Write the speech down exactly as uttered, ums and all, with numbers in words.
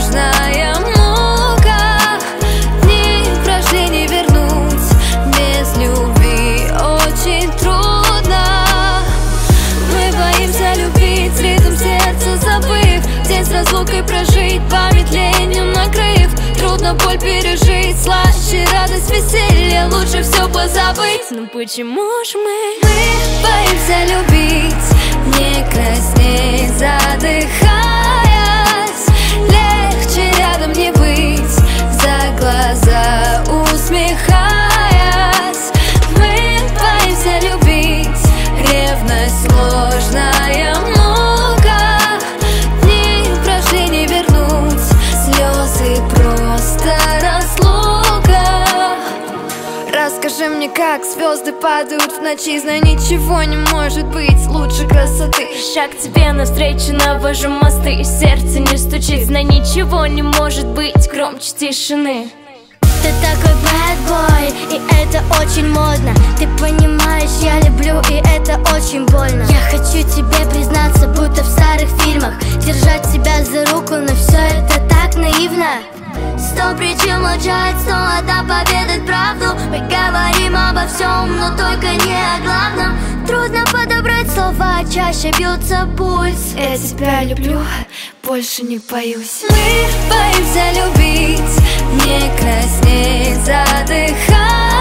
сложная мука. Дни прошли, не вернуть, без любви очень трудно. Мы боимся любить, ритм сердца забыв, день с разлукой прожить, память ленью накрыв. Трудно боль пережить, слаще радость, веселье, лучше все позабыть. Но почему ж мы, мы боимся любить, не краснеть, задыхаясь? Легче рядом не быть, за глаза усмехаясь. Мы боимся любить, ревность сложная мука. Дни прошли, не вернуть, слезы просто разлука. Расскажи мне, как звезды падают в ночи, знай, ничего не может быть лучше красоты. Шаг к тебе навстречу, навожу мосты, сердце не стучит, знай, ничего не может быть громче тишины. Ты такой bad boy, и это очень модно. Ты понимаешь, я люблю, и это очень больно. Я хочу тебе признаться, будто в старых фильмах, держать тебя за руку, но все это так наивно. Сто причин молчать, сто одна поведать правду. Мы говорим обо всем, но только не о главном. Трудно подобрать слова, чаще бьется пульс. Я тебя люблю, больше не боюсь. Мы боимся любить, не краснеть, задыхаясь.